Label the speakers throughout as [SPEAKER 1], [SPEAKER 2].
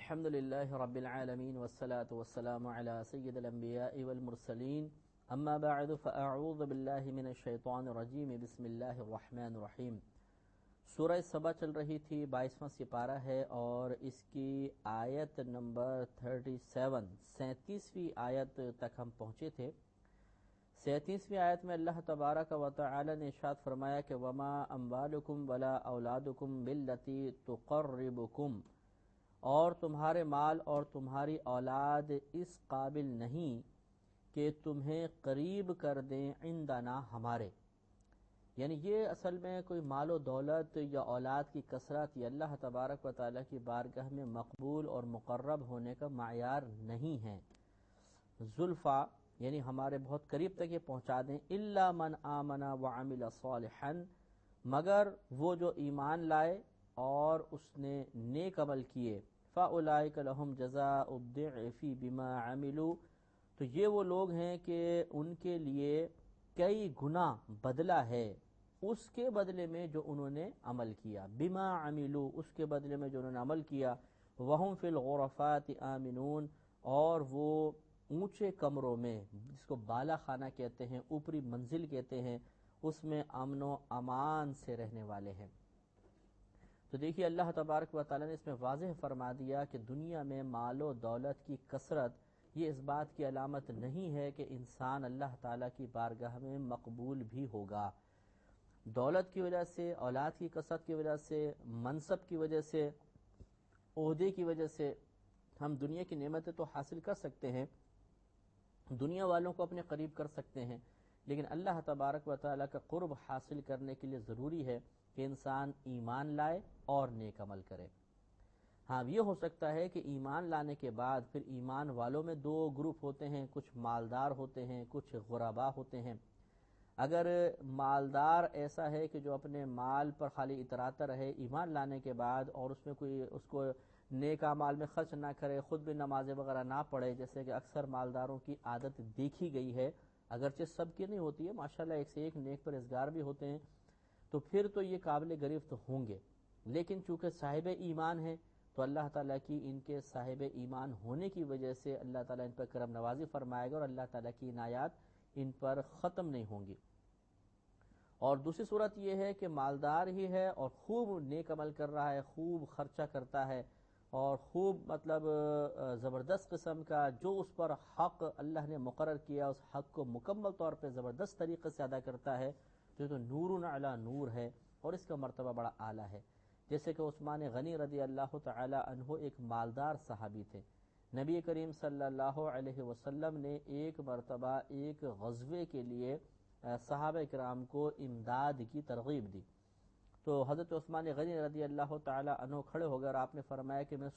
[SPEAKER 1] الحمد لله رب العالمين والصلاة والسلام على سيد الأنبياء والمرسلين أما بعد فأعوذ بالله من الشيطان الرجيم بسم الله الرحمن الرحيم۔ سورہ سبا چل رہی تھی، 22واں سپارہ ہے اور اس کی آیت نمبر 37ویں آیت تک ہم پہنچے تھے۔ 37ویں آیت میں اللہ تبارک و تعالی نے ارشاد فرمایا کہ وما اموالکم ولا اولادکم باللتی تقربکم، اور تمہارے مال اور تمہاری اولاد اس قابل نہیں کہ تمہیں قریب کر دیں عندنا ہمارے، یعنی یہ اصل میں کوئی مال و دولت یا اولاد کی کثرت یہ اللہ تبارک و تعالیٰ کی بارگاہ میں مقبول اور مقرب ہونے کا معیار نہیں ہے۔ زلفا یعنی ہمارے بہت قریب تک یہ پہنچا دیں، الا من آمن وعمل صالحا، مگر وہ جو ایمان لائے اور اس نے نیک عمل کیے، فَأُولَئِكَ لَهُمْ جَزَاءُ الضِّعْفِ بِمَا عَمِلُوا، تو یہ وہ لوگ ہیں کہ ان کے لیے کئی گنا بدلہ ہے اس کے بدلے میں جو انہوں نے عمل کیا، بما عملوا، اس کے بدلے میں جو انہوں نے عمل کیا، وَهُمْ فِي الْغُرَفَاتِ آمِنُونَ، اور وہ اونچے کمروں میں، جس کو بالا خانہ کہتے ہیں، اوپری منزل کہتے ہیں، اس میں امن و امان سے رہنے والے ہیں۔ تو دیکھیے اللہ تبارک و تعالیٰ نے اس میں واضح فرما دیا کہ دنیا میں مال و دولت کی کثرت یہ اس بات کی علامت نہیں ہے کہ انسان اللہ تعالیٰ کی بارگاہ میں مقبول بھی ہوگا۔ دولت کی وجہ سے، اولاد کی کثرت کی وجہ سے، منصب کی وجہ سے، عہدے کی وجہ سے ہم دنیا کی نعمتیں تو حاصل کر سکتے ہیں، دنیا والوں کو اپنے قریب کر سکتے ہیں، لیکن اللہ تبارک و تعالیٰ کا قرب حاصل کرنے کے لیے ضروری ہے کہ انسان ایمان لائے اور نیک عمل کرے۔ ہاں یہ ہو سکتا ہے کہ ایمان لانے کے بعد پھر ایمان والوں میں دو گروپ ہوتے ہیں، کچھ مالدار ہوتے ہیں، کچھ غربا ہوتے ہیں۔ اگر مالدار ایسا ہے کہ جو اپنے مال پر خالی اتراتا رہے ایمان لانے کے بعد اور اس میں کوئی اس کو نیک اعمال میں خرچ نہ کرے، خود بھی نمازیں وغیرہ نہ پڑھے، جیسے کہ اکثر مالداروں کی عادت دیکھی گئی ہے، اگرچہ سب کی نہیں ہوتی ہے، ماشاءاللہ ایک سے ایک نیک پرہیزگار بھی ہوتے ہیں، تو پھر تو یہ قابل گرفت ہوں گے، لیکن چونکہ صاحب ایمان ہیں تو اللہ تعالیٰ کی ان کے صاحب ایمان ہونے کی وجہ سے اللہ تعالیٰ ان پر کرم نوازی فرمائے گا اور اللہ تعالیٰ کی عنایات ان پر ختم نہیں ہوں گی۔ اور دوسری صورت یہ ہے کہ مالدار ہی ہے اور خوب نیک عمل کر رہا ہے، خوب خرچہ کرتا ہے اور خوب زبردست قسم کا جو اس پر حق اللہ نے مقرر کیا اس حق کو مکمل طور پہ زبردست طریقے سے ادا کرتا ہے، تو نور علی نور ہے اور اس کا مرتبہ بڑا اعلیٰ ہے۔ جیسے کہ عثمان غنی رضی اللہ تعالی عنہ ایک مالدار صحابی تھے، نبی کریم صلی اللہ علیہ وسلم نے ایک مرتبہ ایک غزوے کے لیے صحابہ کرام کو امداد کی ترغیب دی، تو حضرت عثمان غنی رضی اللہ تعالی عنہ کھڑے ہو گئے اور آپ نے فرمایا کہ میں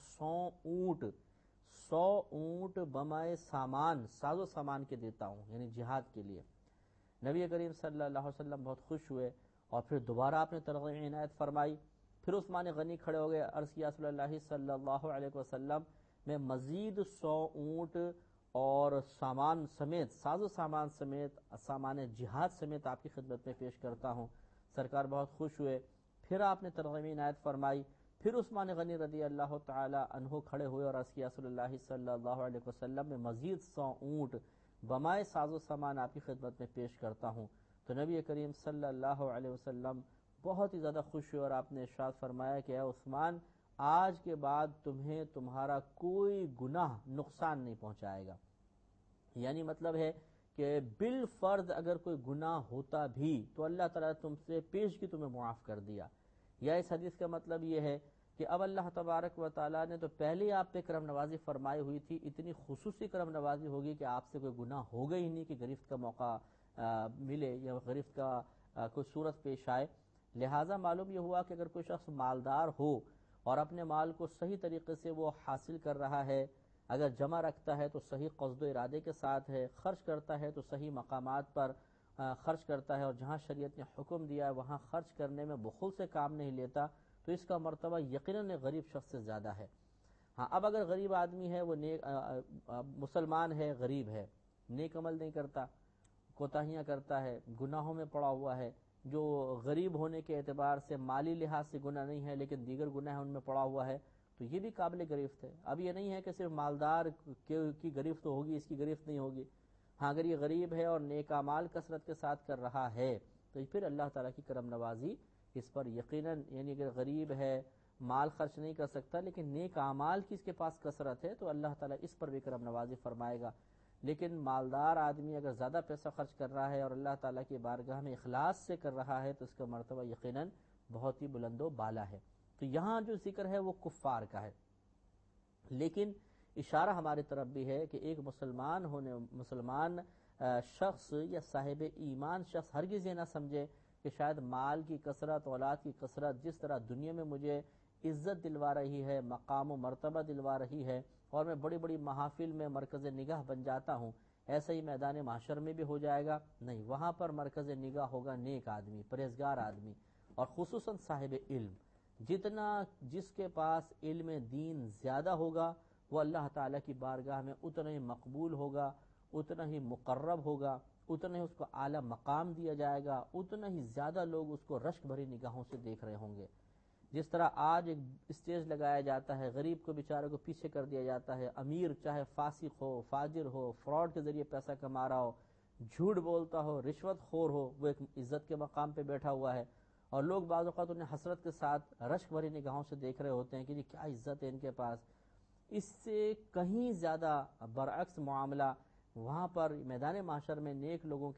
[SPEAKER 1] 100 اونٹ بمائے سامان، ساز و سامان کے دیتا ہوں، یعنی جہاد کے لیے۔ نبی کریم صلی اللہ علیہ وسلم بہت خوش ہوئے اور پھر دوبارہ آپ نے ترغیب عنایت فرمائی، پھر عثمان غنی کھڑے ہو گئے، عرض کیا رسول اللہ صلی اللہ علیہ وسلم میں مزید 100 اونٹ اور سامان سمیت، ساز و سامان سمیت، سامان جہاد سمیت آپ کی خدمت میں پیش کرتا ہوں۔ سرکار بہت خوش ہوئے، پھر آپ نے ترغیب عنایت فرمائی، پھر عثمان غنی رضی اللہ تعالی عنہ کھڑے ہوئے اور عرض کیا رسول اللہ صلی اللہ علیہ وسلم میں مزید 100 اونٹ بمائے ساز و سامان آپ کی خدمت میں پیش کرتا ہوں۔ تو نبی کریم صلی اللہ علیہ وسلم بہت ہی زیادہ خوش ہوئے اور آپ نے ارشاد فرمایا کہ اے عثمان، آج کے بعد تمہیں تمہارا کوئی گناہ نقصان نہیں پہنچائے گا، یعنی مطلب ہے کہ بالفرض اگر کوئی گناہ ہوتا بھی تو اللہ تعالیٰ تم سے پیشگی تمہیں معاف کر دیا۔ یا اس حدیث کا مطلب یہ ہے کہ اب اللہ تبارک و تعالیٰ نے تو پہلے ہی آپ پہ کرم نوازی فرمائی ہوئی تھی، اتنی خصوصی کرم نوازی ہوگی کہ آپ سے کوئی گناہ ہوگا ہی نہیں کہ گرفت کا موقع ملے یا گرفت کا کوئی صورت پیش آئے۔ لہٰذا معلوم یہ ہوا کہ اگر کوئی شخص مالدار ہو اور اپنے مال کو صحیح طریقے سے وہ حاصل کر رہا ہے، اگر جمع رکھتا ہے تو صحیح قصد و ارادے کے ساتھ ہے، خرچ کرتا ہے تو صحیح مقامات پر خرچ کرتا ہے اور جہاں شریعت نے حکم دیا ہے وہاں خرچ کرنے میں بخل سے کام نہیں لیتا، تو اس کا مرتبہ یقیناً غریب شخص سے زیادہ ہے۔ ہاں اب اگر غریب آدمی ہے، وہ مسلمان ہے، غریب ہے، نیک عمل نہیں کرتا، کوتاہیاں کرتا ہے، گناہوں میں پڑا ہوا ہے، جو غریب ہونے کے اعتبار سے مالی لحاظ سے گناہ نہیں ہے لیکن دیگر گناہ ان میں پڑا ہوا ہے، تو یہ بھی قابل گرفت ہے۔ اب یہ نہیں ہے کہ صرف مالدار کی گرفت ہوگی، اس کی گرفت نہیں ہوگی۔ ہاں اگر یہ غریب ہے اور نیک اعمال کثرت کے ساتھ کر رہا ہے تو پھر اللہ تعالیٰ کی کرم نوازی اس پر یقیناً، یعنی اگر غریب ہے، مال خرچ نہیں کر سکتا لیکن نیک اعمال کی اس کے پاس کثرت ہے تو اللہ تعالیٰ اس پر بھی کرم نوازی فرمائے گا۔ لیکن مالدار آدمی اگر زیادہ پیسہ خرچ کر رہا ہے اور اللہ تعالیٰ کی بارگاہ میں اخلاص سے کر رہا ہے تو اس کا مرتبہ یقیناً بہت ہی بلند و بالا ہے۔ تو یہاں جو ذکر ہے وہ کفار کا ہے، لیکن اشارہ ہماری طرف بھی ہے کہ ایک مسلمان شخص یا صاحب ایمان شخص ہرگز یہ نہ سمجھے کہ شاید مال کی کثرت، اولاد کی کثرت جس طرح دنیا میں مجھے عزت دلوا رہی ہے، مقام و مرتبہ دلوا رہی ہے اور میں بڑی بڑی محافل میں مرکز نگاہ بن جاتا ہوں، ایسا ہی میدان محشر میں بھی ہو جائے گا؟ نہیں، وہاں پر مرکز نگاہ ہوگا نیک آدمی، پرہیزگار آدمی، اور خصوصاً صاحب علم۔ جتنا جس کے پاس علم دین زیادہ ہوگا وہ اللہ تعالیٰ کی بارگاہ میں اتنا ہی مقبول ہوگا، اتنا ہی مقرب ہوگا، اتنا ہی اس کو اعلیٰ مقام دیا جائے گا، اتنا ہی زیادہ لوگ اس کو رشک بھری نگاہوں سے دیکھ رہے ہوں گے۔ جس طرح آج ایک اسٹیج لگایا جاتا ہے، غریب کو بیچارے کو پیچھے کر دیا جاتا ہے، امیر چاہے فاسق ہو، فاجر ہو، فراڈ کے ذریعے پیسہ کما رہا ہو، جھوٹ بولتا ہو، رشوت خور ہو، وہ ایک عزت کے مقام پہ بیٹھا ہوا ہے، اور لوگ بعض اوقات انہیں حسرت کے ساتھ رشک بھری نگاہوں سے دیکھ رہے ہوتے ہیں کہ کیا عزت ہے ان کے پاس۔ اس سے کہیں زیادہ برعکس معاملہ وہاں پر میدان معاشر میں نیک لوگوں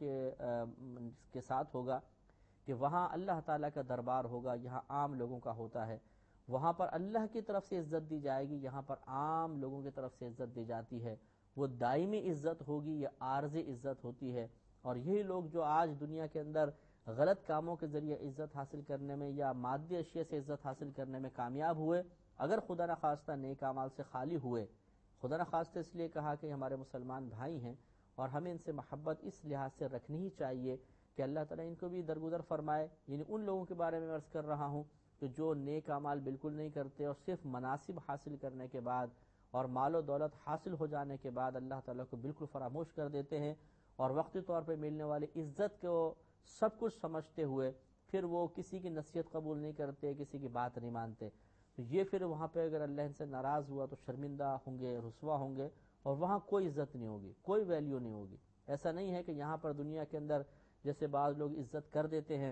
[SPEAKER 1] کے ساتھ ہوگا کہ وہاں اللہ تعالیٰ کا دربار ہوگا، یہاں عام لوگوں کا ہوتا ہے۔ وہاں پر اللہ کی طرف سے عزت دی جائے گی، یہاں پر عام لوگوں کی طرف سے عزت دی جاتی ہے۔ وہ دائمی عزت ہوگی یا عارضی عزت ہوتی ہے، اور یہی لوگ جو آج دنیا کے اندر غلط کاموں کے ذریعے عزت حاصل کرنے میں یا مادی اشیاء سے عزت حاصل کرنے میں کامیاب ہوئے، اگر خدا نخواستہ نیک اعمال سے خالی ہوئے، خدا نخواستہ اس لیے کہا کہ ہمارے مسلمان بھائی ہیں اور ہمیں ان سے محبت اس لحاظ سے رکھنی ہی چاہیے کہ اللہ تعالیٰ ان کو بھی درگزر فرمائے۔ یعنی ان لوگوں کے بارے میں عرض کر رہا ہوں کہ جو نیک اعمال بالکل نہیں کرتے اور صرف مناصب حاصل کرنے کے بعد اور مال و دولت حاصل ہو جانے کے بعد اللہ تعالیٰ کو بالکل فراموش کر دیتے ہیں، اور وقتی طور پہ ملنے والی عزت کو سب کچھ سمجھتے ہوئے پھر وہ کسی کی نصیحت قبول نہیں کرتے، کسی کی بات نہیں مانتے، تو یہ پھر وہاں پہ اگر اللہ ان سے ناراض ہوا تو شرمندہ ہوں گے، رسوا ہوں گے، اور وہاں کوئی عزت نہیں ہوگی، کوئی ویلیو نہیں ہوگی۔ ایسا نہیں ہے کہ یہاں پر دنیا کے اندر جیسے بعض لوگ عزت کر دیتے ہیں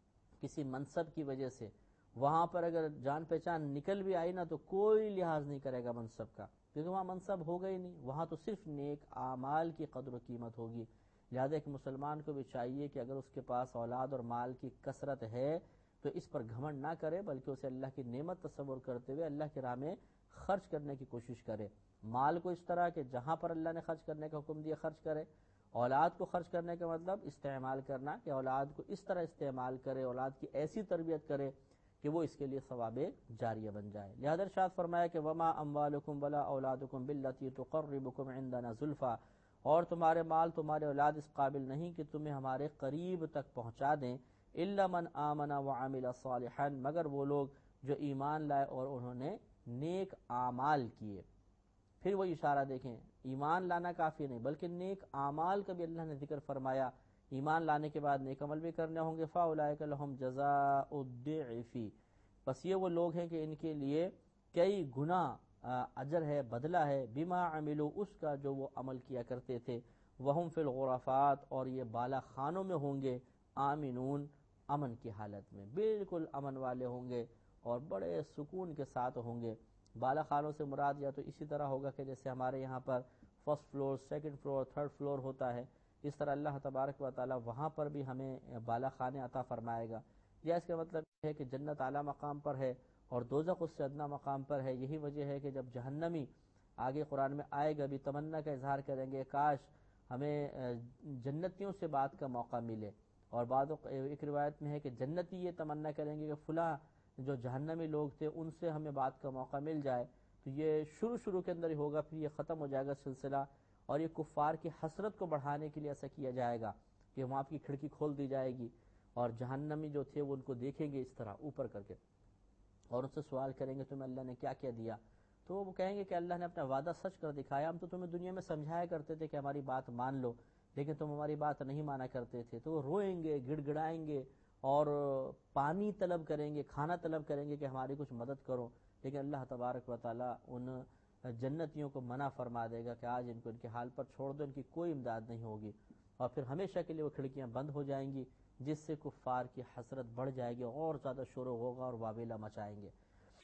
[SPEAKER 1] کسی منصب کی وجہ سے، وہاں پر اگر جان پہچان نکل بھی آئی نا تو کوئی لحاظ نہیں کرے گا منصب کا، کیونکہ وہاں منصب ہوگا ہی نہیں، وہاں تو صرف نیک اعمال کی قدر و قیمت ہوگی۔ لہذا ایک مسلمان کو بھی چاہیے کہ اگر اس کے پاس اولاد اور مال کی کثرت ہے تو اس پر گھمنڈ نہ کرے، بلکہ اسے اللہ کی نعمت تصور کرتے ہوئے اللہ کی راہ میں خرچ کرنے کی کوشش کرے۔ مال کو اس طرح کہ جہاں پر اللہ نے خرچ کرنے کا حکم دیا خرچ کرے۔ اولاد کو خرچ کرنے کا مطلب استعمال کرنا، کہ اولاد کو اس طرح استعمال کرے، اولاد کی ایسی تربیت کرے کہ وہ اس کے لیے ثواب جاریہ بن جائے۔ لہذا ارشاد فرمایا کہ وما اموالکم ولا اولادکم بالتی تقربکم عندنا زلفا، اور تمہارے مال تمہارے اولاد اس قابل نہیں کہ تمہیں ہمارے قریب تک پہنچا دیں، الا من آمن وعمل صالحا، مگر وہ لوگ جو ایمان لائے اور انہوں نے نیک اعمال کیے۔ پھر وہ اشارہ دیکھیں، ایمان لانا کافی نہیں بلکہ نیک اعمال کا بھی اللہ نے ذکر فرمایا۔ ایمان لانے کے بعد نیک عمل بھی کرنے ہوں گے، فاولئک لہم جزاء الضعف، بس یہ وہ لوگ ہیں کہ ان کے لیے کئی گنا اجر ہے، بدلہ ہے، بما عملوا، اس کا جو وہ عمل کیا کرتے تھے، وہم فی الغرفات، اور یہ بالا خانوں میں ہوں گے، آمنون، امن کی حالت میں، بالکل امن والے ہوں گے اور بڑے سکون کے ساتھ ہوں گے۔ بالا خانوں سے مراد یا تو اسی طرح ہوگا کہ جیسے ہمارے یہاں پر first floor, second floor, third floor ہوتا ہے، اس طرح اللہ تبارک و تعالی وہاں پر بھی ہمیں بالا خانے عطا فرمائے گا۔ یا اس کا مطلب یہ ہے کہ جنت اعلیٰ مقام پر ہے اور دوزخ اس سے ادنا مقام پر ہے۔ یہی وجہ ہے کہ جب جہنمی آگے قرآن میں آئے گا بھی تمنا کا اظہار کریں گے، کاش ہمیں جنتیوں سے بات کا موقع ملے، اور بعض ایک روایت میں ہے کہ جنتی یہ تمنا کریں گے کہ فلاں جو جہنمی لوگ تھے ان سے ہمیں بات کا موقع مل جائے۔ تو یہ شروع کے اندر ہی ہوگا، پھر یہ ختم ہو جائے گا سلسلہ، اور یہ کفار کی حسرت کو بڑھانے کے لیے ایسا کیا جائے گا کہ وہاں کی کھڑکی کھول دی جائے گی اور جہنمی جو تھے وہ ان کو دیکھیں گے اس طرح اوپر کر کے، اور ان سے سوال کریں گے تمہیں اللہ نے کیا کیا دیا؟ تو وہ کہیں گے کہ اللہ نے اپنا وعدہ سچ کر دکھایا، ہم تو تمہیں دنیا میں سمجھایا کرتے تھے کہ ہماری بات مان لو، لیکن تم ہماری بات نہیں مانا کرتے تھے۔ تو وہ روئیں گے، گڑ گڑائیں گے اور پانی طلب کریں گے، کھانا طلب کریں گے کہ ہماری کچھ مدد کرو۔ لیکن اللہ تبارک و تعالیٰ ان جنتیوں کو منع فرما دے گا کہ آج ان کو ان کے حال پر چھوڑ دو، ان کی کوئی امداد نہیں ہوگی، اور پھر ہمیشہ کے لیے وہ کھڑکیاں بند ہو جائیں گی، جس سے کفار کی حسرت بڑھ جائے گی اور زیادہ شور ہوگا اور واویلا مچائیں گے۔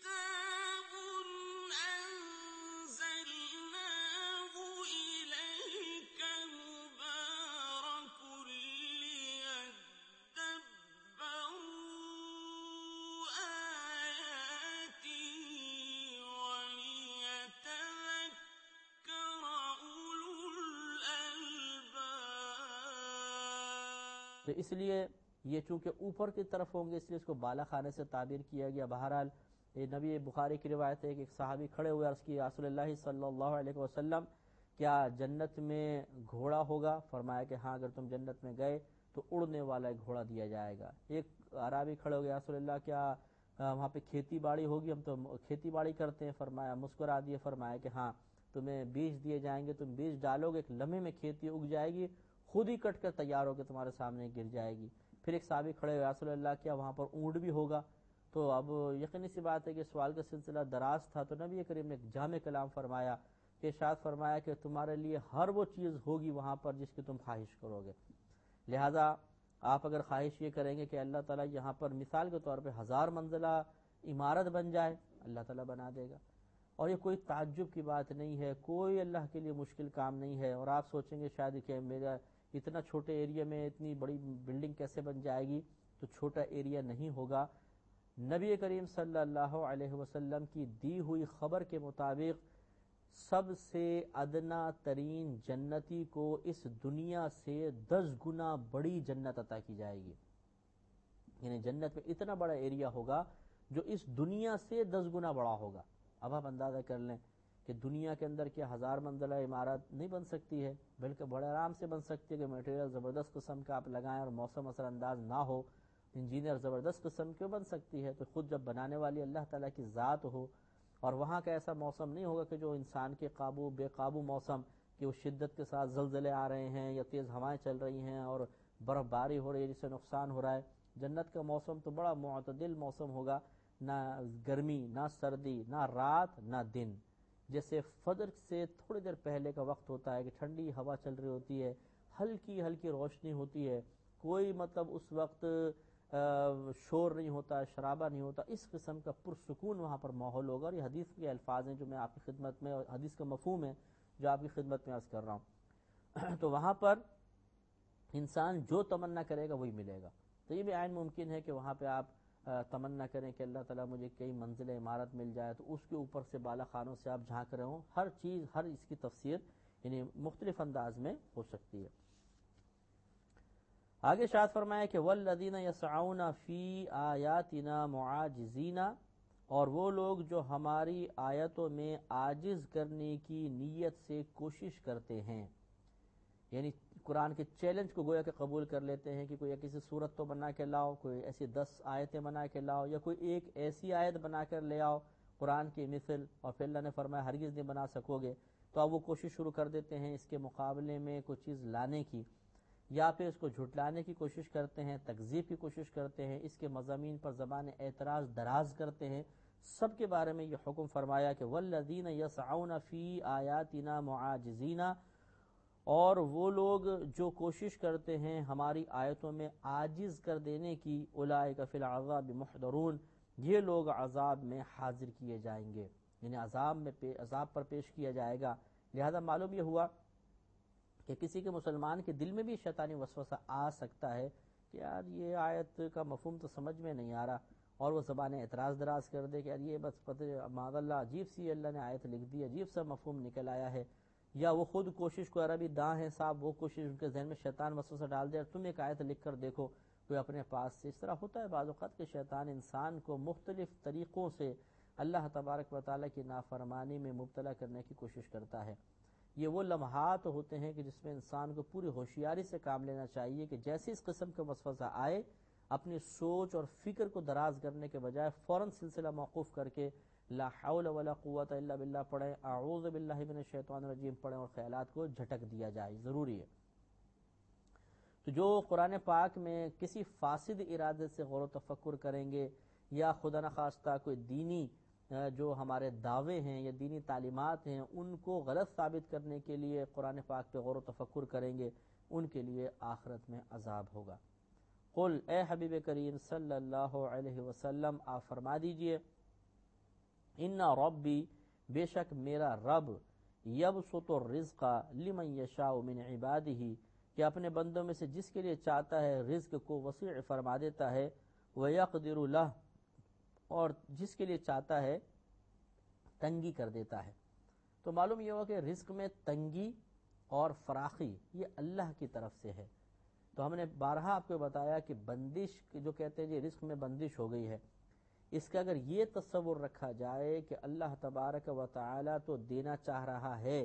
[SPEAKER 1] تو اس لیے یہ چونکہ اوپر کی طرف ہوں گے اس لیے اس کو بالا خانے سے تعبیر کیا گیا۔ بہرحال یہ نبی بخاری کی روایت ہے کہ ایک صحابی کھڑے ہوئے عرض کی رسول اللہ صلی اللہ علیہ وسلم کیا جنت میں گھوڑا ہوگا؟ فرمایا کہ ہاں، اگر تم جنت میں گئے تو اڑنے والا ایک گھوڑا دیا جائے گا۔ ایک عرابی کھڑے ہو گیا، رسول اللہ کیا وہاں پہ کھیتی باڑی ہوگی؟ ہم تو کھیتی باڑی کرتے ہیں۔ فرمایا، مسکرا دیے، فرمایا کہ ہاں، تمہیں بیج دیے جائیں گے، تم بیج ڈالو گے، ایک لمحے میں کھیتی اگ جائے گی، خود ہی کٹ کر تیار ہو کے تمہارے سامنے گر جائے گی۔ پھر ایک صحابی کھڑے ہوئے، رسول اللہ کیا وہاں پر اونٹ بھی ہوگا؟ تو اب یقینی سی بات ہے کہ سوال کا سلسلہ دراز تھا، تو نبی کریم نے ایک جامع کلام فرمایا کہ ارشاد فرمایا کہ تمہارے لیے ہر وہ چیز ہوگی وہاں پر جس کی تم خواہش کرو گے، لہذا آپ اگر خواہش یہ کریں گے کہ اللہ تعالیٰ یہاں پر مثال کے طور پہ 1000 منزلہ عمارت بن جائے، اللہ تعالیٰ بنا دے گا، اور یہ کوئی تعجب کی بات نہیں ہے، کوئی اللہ کے لیے مشکل کام نہیں ہے۔ اور آپ سوچیں گے شاید کہ میرا اتنا چھوٹے ایریا میں اتنی بڑی بلڈنگ کیسے بن جائے گی؟ تو چھوٹا ایریا نہیں ہوگا۔ نبی کریم صلی اللہ علیہ وسلم کی دی ہوئی خبر کے مطابق سب سے ادنا ترین جنتی کو اس دنیا سے 10 گنا بڑی جنت عطا کی جائے گی، یعنی جنت میں اتنا بڑا ایریا ہوگا جو اس دنیا سے 10 گنا بڑا ہوگا۔ اب آپ اندازہ کر لیں کہ دنیا کے اندر کیا 1000 منزلہ عمارت نہیں بن سکتی ہے، بلکہ بڑے آرام سے بن سکتی ہے کہ میٹیریل زبردست قسم کا آپ لگائیں اور موسم اثر انداز نہ ہو، انجینئر زبردست قسم کی بن سکتی ہے، تو خود جب بنانے والی اللہ تعالیٰ کی ذات ہو، اور وہاں کا ایسا موسم نہیں ہوگا کہ جو انسان کے قابو بے قابو موسم کہ وہ شدت کے ساتھ زلزلے آ رہے ہیں یا تیز ہوائیں چل رہی ہیں اور برف باری ہو رہی ہے جس سے نقصان ہو رہا ہے۔ جنت کا موسم تو بڑا معتدل موسم ہوگا، نہ گرمی نہ سردی نہ رات نہ دن، جیسے فجر سے تھوڑی دیر پہلے کا وقت ہوتا ہے کہ ٹھنڈی ہوا چل رہی ہوتی ہے، ہلکی ہلکی روشنی ہوتی ہے، کوئی مطلب اس وقت شور نہیں ہوتا، شرابہ نہیں ہوتا، اس قسم کا پرسکون وہاں پر ماحول ہوگا۔ اور یہ حدیث کے الفاظ ہیں جو میں آپ کی خدمت میں، اور حدیث کا مفہوم ہے جو آپ کی خدمت میں عرض کر رہا ہوں۔ تو وہاں پر انسان جو تمنا کرے گا وہی ملے گا۔ تو یہ بھی عین ممکن ہے کہ وہاں پہ آپ تمنا کریں کہ اللہ تعالیٰ مجھے کئی منزل عمارت مل جائے، تو اس کے اوپر سے بالا خانوں سے آپ جھانک رہے ہوں، ہر چیز، ہر اس کی تفسیر یعنی مختلف انداز میں ہو سکتی ہے۔ آگے ارشاد فرمایا کہ والذین یسعون فی آیاتنا معاجزین، اور وہ لوگ جو ہماری آیتوں میں عاجز کرنے کی نیت سے کوشش کرتے ہیں، یعنی قرآن کے چیلنج کو گویا کہ قبول کر لیتے ہیں کہ کوئی کسی صورت تو بنا کے لاؤ، کوئی ایسی 10 آیتیں بنا کے لاؤ، یا کوئی ایک ایسی آیت بنا کر لے آؤ قرآن کی مثل، اور پھر اللہ نے فرمایا ہرگز نہیں بنا سکو گے، تو اب وہ کوشش شروع کر دیتے ہیں اس کے مقابلے میں کوئی چیز لانے کی، یا پھر اس کو جھٹلانے کی کوشش کرتے ہیں، تکذیب کی کوشش کرتے ہیں، اس کے مضامین پر زبان اعتراض دراز کرتے ہیں۔ سب کے بارے میں یہ حکم فرمایا کہ والذین یسعون فی آیاتنا معاجزین، اور وہ لوگ جو کوشش کرتے ہیں ہماری آیتوں میں عاجز کر دینے کی، اولئک فی العذاب محضرون، یہ لوگ عذاب میں حاضر کیے جائیں گے، یعنی عذاب پر پیش کیا جائے گا۔ لہذا معلوم یہ ہوا کہ کسی کے مسلمان کے دل میں بھی شیطانی وسوسہ آ سکتا ہے کہ یار یہ آیت کا مفہوم تو سمجھ میں نہیں آ رہا، اور وہ زبان اعتراض دراز کر دے کہ یار یہ بس پتہ معاذ اللہ عجیب سی اللہ نے آیت لکھ دی، عجیب سا مفہوم نکل آیا ہے، یا وہ خود کوشش کو، عربی داں ہیں صاحب، وہ کوشش ان کے ذہن میں شیطان وسوسہ ڈال دے، تم ایک آیت لکھ کر دیکھو کوئی اپنے پاس سے۔ اس طرح ہوتا ہے بعض اوقات کہ شیطان انسان کو مختلف طریقوں سے اللہ تبارک و تعالیٰ کی نافرمانی میں مبتلا کرنے کی کوشش کرتا ہے۔ یہ وہ لمحات ہوتے ہیں کہ جس میں انسان کو پوری ہوشیاری سے کام لینا چاہیے کہ جیسے اس قسم کا وسوسہ آئے، اپنی سوچ اور فکر کو دراز کرنے کے بجائے فوراً سلسلہ موقوف کر کے لا حول ولا قوت الا باللہ پڑھیں، اعوذ باللہ من الشیطان الرجیم پڑھیں، اور خیالات کو جھٹک دیا جائے، ضروری ہے۔ تو جو قرآن پاک میں کسی فاسد ارادے سے غور و تفکر کریں گے، یا خدا نخواستہ کوئی دینی جو ہمارے دعوے ہیں یا دینی تعلیمات ہیں ان کو غلط ثابت کرنے کے لیے قرآن پاک پہ غور و تفکر کریں گے، ان کے لیے آخرت میں عذاب ہوگا۔ قل، اے حبیب کریم صلی اللہ علیہ وسلم آپ فرما دیجئے، ان ربی، بے شک میرا رب، یبسط الرزق لمن یشاء من عبادہ، کہ اپنے بندوں میں سے جس کے لیے چاہتا ہے رزق کو وسیع فرما دیتا ہے، ویقدر لہ، اور جس کے لیے چاہتا ہے تنگی کر دیتا ہے۔ تو معلوم یہ ہوا کہ رزق میں تنگی اور فراخی یہ اللہ کی طرف سے ہے۔ تو ہم نے بارہا آپ کو بتایا کہ بندش جو کہتے ہیں جی رزق میں بندش ہو گئی ہے، اس کا اگر یہ تصور رکھا جائے کہ اللہ تبارک و تعالی تو دینا چاہ رہا ہے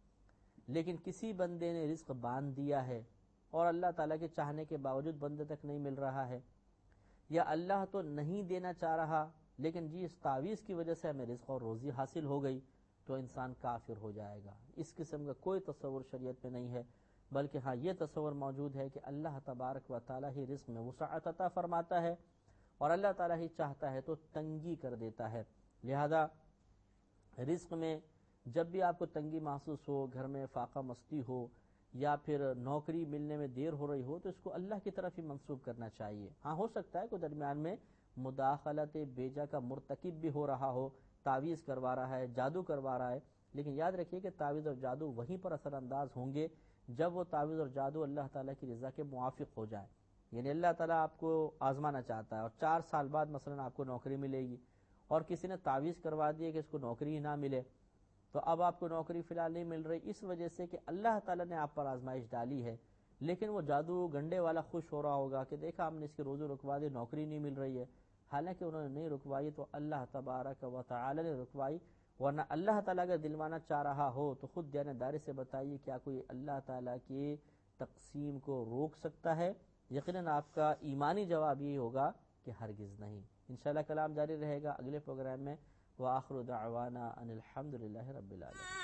[SPEAKER 1] لیکن کسی بندے نے رزق باندھ دیا ہے اور اللہ تعالیٰ کے چاہنے کے باوجود بندے تک نہیں مل رہا ہے، یا اللہ تو نہیں دینا چاہ رہا لیکن جی اس تعویذ کی وجہ سے ہمیں رزق اور روزی حاصل ہو گئی، تو انسان کافر ہو جائے گا۔ اس قسم کا کوئی تصور شریعت میں نہیں ہے، بلکہ ہاں یہ تصور موجود ہے کہ اللہ تبارک و تعالیٰ ہی رزق میں وسعت عطا فرماتا ہے اور اللہ تعالیٰ ہی چاہتا ہے تو تنگی کر دیتا ہے۔ لہذا رزق میں جب بھی آپ کو تنگی محسوس ہو، گھر میں فاقہ مستی ہو یا پھر نوکری ملنے میں دیر ہو رہی ہو، تو اس کو اللہ کی طرف ہی منسوب کرنا چاہیے۔ ہاں ہو سکتا ہے کوئی درمیان میں مداخلت بیجا کا مرتکب بھی ہو رہا ہو، تعویذ کروا رہا ہے، جادو کروا رہا ہے، لیکن یاد رکھیے کہ تعویذ اور جادو وہیں پر اثر انداز ہوں گے جب وہ تعویذ اور جادو اللہ تعالیٰ کی رضا کے موافق ہو جائے۔ یعنی اللہ تعالیٰ آپ کو آزمانا چاہتا ہے اور 4 سال بعد مثلا آپ کو نوکری ملے گی، اور کسی نے تعویذ کروا دی کہ اس کو نوکری ہی نہ ملے، تو اب آپ کو نوکری فی الحال نہیں مل رہی، اس وجہ سے کہ اللہ تعالیٰ نے آپ پر آزمائش ڈالی ہے، لیکن وہ جادو گنڈے والا خوش ہو رہا ہوگا کہ دیکھا ہم نے اس کی روزی رکوا دی، نوکری نہیں مل رہی ہے، حالانکہ انہوں نے نہیں رکوائی تو اللہ تبارک و تعالی نے رکوائی، ورنہ اللہ تعالیٰ اگر دلوانا چاہ رہا ہو تو خود دیانتداری سے بتائیے کیا کوئی اللہ تعالیٰ کی تقسیم کو روک سکتا ہے؟ یقیناً آپ کا ایمانی جواب یہ ہوگا کہ ہرگز نہیں۔ انشاءاللہ کلام جاری رہے گا اگلے پروگرام میں۔ وآخر دعوانا ان الحمد للہ رب العالمین۔